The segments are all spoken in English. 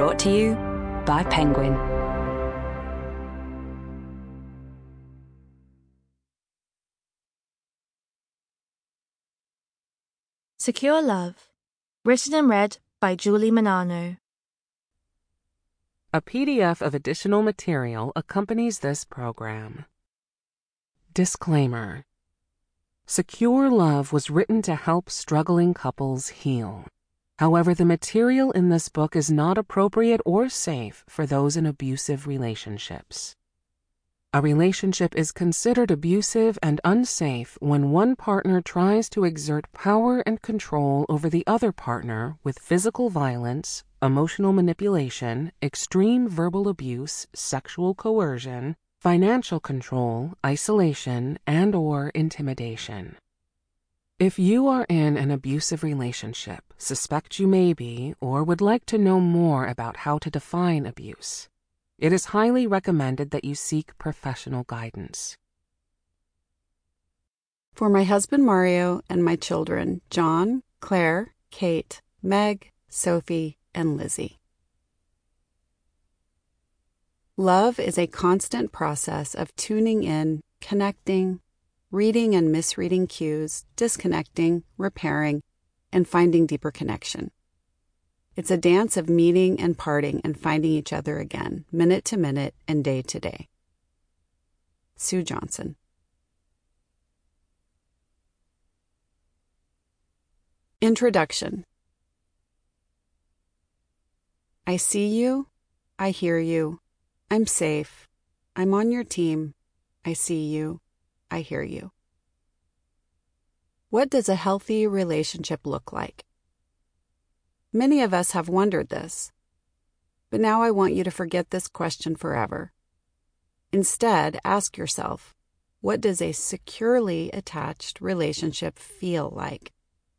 Brought to you by Penguin. Secure Love, written and read by Julie Manano. A PDF of additional material accompanies this program. Disclaimer: Secure Love was written to help struggling couples heal. However, the material in this book is not appropriate or safe for those in abusive relationships. A relationship is considered abusive and unsafe when one partner tries to exert power and control over the other partner with physical violence, emotional manipulation, extreme verbal abuse, sexual coercion, financial control, isolation, and/or intimidation. If you are in an abusive relationship, suspect you may be, or would like to know more about how to define abuse, it is highly recommended that you seek professional guidance. For my husband Mario and my children, John, Claire, Kate, Meg, Sophie, and Lizzie. Love is a constant process of tuning in, connecting, reading and misreading cues, disconnecting, repairing, and finding deeper connection. It's a dance of meeting and parting and finding each other again, minute to minute and day to day. Sue Johnson. Introduction. I see you. I hear you. I'm safe. I'm on your team. I see you. I hear you. What does a healthy relationship look like? Many of us have wondered this, but now I want you to forget this question forever. Instead, ask yourself, what does a securely attached relationship feel like?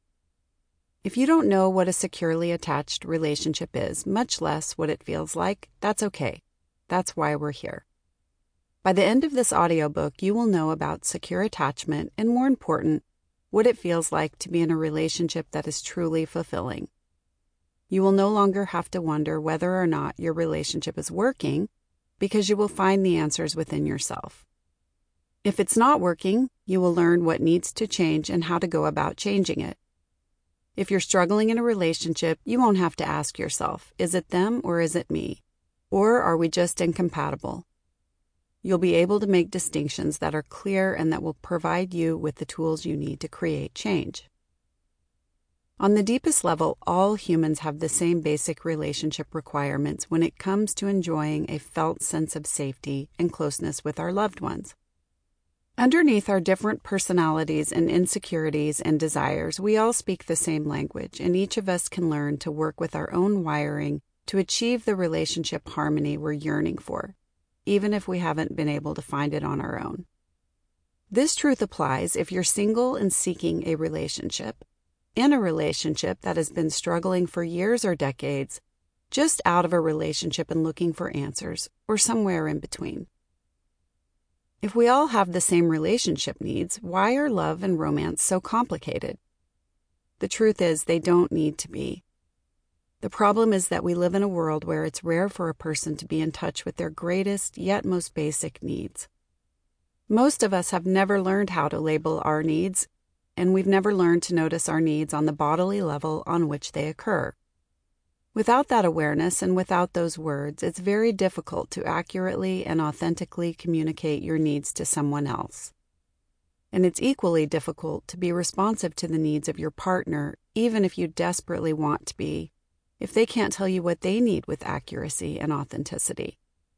If you don't know what a securely attached relationship is, much less what it feels like, that's okay. That's why we're here. By the end of this audiobook, you will know about secure attachment and, more important, what it feels like to be in a relationship that is truly fulfilling. You will no longer have to wonder whether or not your relationship is working, because you will find the answers within yourself. If it's not working, you will learn what needs to change and how to go about changing it. If you're struggling in a relationship, you won't have to ask yourself, is it them or is it me? Or are we just incompatible? You'll be able to make distinctions that are clear and that will provide you with the tools you need to create change. On the deepest level, all humans have the same basic relationship requirements when it comes to enjoying a felt sense of safety and closeness with our loved ones. Underneath our different personalities and insecurities and desires, we all speak the same language, and each of us can learn to work with our own wiring to achieve the relationship harmony we're yearning for, even if we haven't been able to find it on our own. This truth applies if you're single and seeking a relationship, in a relationship that has been struggling for years or decades, just out of a relationship and looking for answers, or somewhere in between. If we all have the same relationship needs, why are love and romance so complicated? The truth is, they don't need to be. The problem is that we live in a world where it's rare for a person to be in touch with their greatest yet most basic needs. Most of us have never learned how to label our needs, and we've never learned to notice our needs on the bodily level on which they occur. Without that awareness and without those words, it's very difficult to accurately and authentically communicate your needs to someone else. And it's equally difficult to be responsive to the needs of your partner, even if you desperately want to be, if they can't tell you what they need with accuracy and authenticity.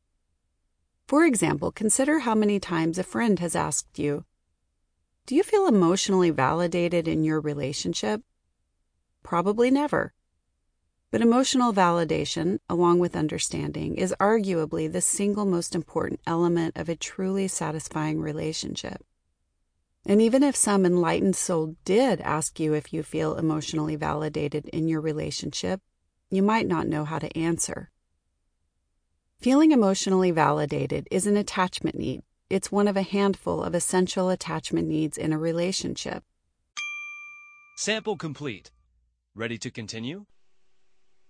For example, consider how many times a friend has asked you, "Do you feel emotionally validated in your relationship?" Probably never. But emotional validation, along with understanding, is arguably the single most important element of a truly satisfying relationship. And even if some enlightened soul did ask you if you feel emotionally validated in your relationship, you might not know how to answer. Feeling emotionally validated is an attachment need. It's one of a handful of essential attachment needs in a relationship. Sample complete. Ready to continue?